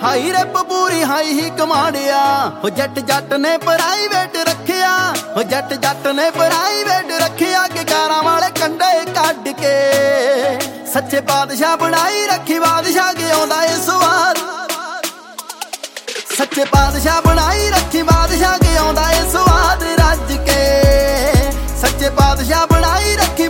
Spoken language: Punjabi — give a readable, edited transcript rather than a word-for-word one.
ਹਾਈ ਰੈਪ ਪੂਰੀ ਹਾਈ ਹੀ ਕਮਾਂਡਿਆ ਹੋ ਜੱਟ ਜੱਟ ਨੇ ਪ੍ਰਾਈਵੇਟ ਰੱਖਿਆ ਹੋ ਜੱਟ ਜੱਟ ਨੇ ਪ੍ਰਾਈਵੇਟ ਰੱਖਿਆ ਕਿ ਕਾਰਾਂ ਵਾਲੇ ਕੰਡੇ ਕੱਢ ਕੇ ਸੱਚੇ ਬਾਦਸ਼ਾਹ ਬਣਾਈ ਰੱਖੀ ਬਾਦਸ਼ਾਹ ਕੇ ਆਉਂਦਾ ਏ ਸਵਾਦ ਸੱਚੇ ਬਾਦਸ਼ਾਹ ਬਣਾਈ ਰੱਖੀ ਬਾਦਸ਼ਾਹ ਕੇ ਆਉਂਦਾ ਏ ਸਵਾਦ ਰੱਜ ਕੇ ਸੱਚੇ ਬਾਦਸ਼ਾਹ ਬਣਾਈ ਰੱਖੀ